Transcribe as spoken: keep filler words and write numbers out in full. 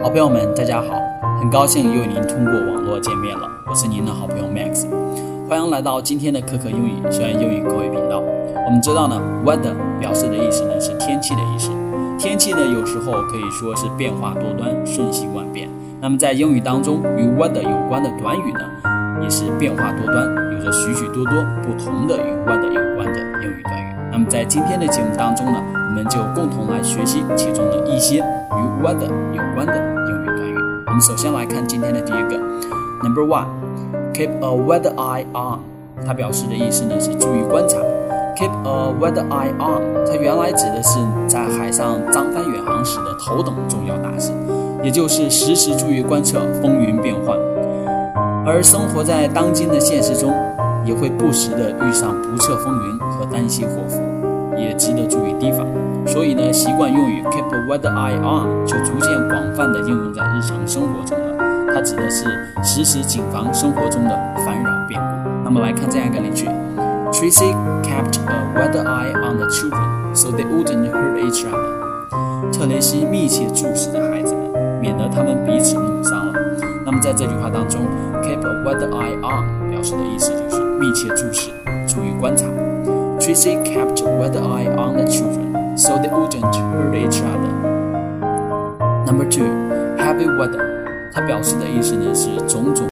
好朋友们，大家好，很高兴又与您通过网络见面了，我是您的好朋友 Max， 欢迎来到今天的可可英语学院英语口语频道。我们知道呢 weather 表示的意思呢是天气的意思，天气呢有时候可以说是变化多端，瞬息万变。那么在英语当中，与 weather 有关的短语呢也是变化多端，有着许许多多不同的与 weather 有关的英语短语。那么在今天的节目当中呢，我们就共同来学习其中的一些与 weather 有关的英语短语。我们首先来看今天的第一个 Number one Keep a weather eye on， 它表示的意思呢是注意观察。 Keep a weather eye on， 它原来指的是在海上张帆远航时的头等重要大事，也就是时时注意观测风云变幻。而生活在当今的现实中，也会不时的遇上不测风云和单息祸福，也值得注意提防。所以呢，习惯用语 keep a weather eye on 就逐渐广泛的应用在日常生活中了。它指的是时时谨防生活中的烦扰变故。那么来看这样一个例句 Tracy kept a weather eye on the children so they wouldn't hurt each other。 特雷西密切注视着孩子们，免得他们彼此弄伤了。那么在这句话当中 keep a weather eye on 表示的意思就是密切注视，注意观察。 Tracy kept a weather eye on the children so they wouldn't hurt each other。 Number two Heavy weather， 它表示的意思呢是种种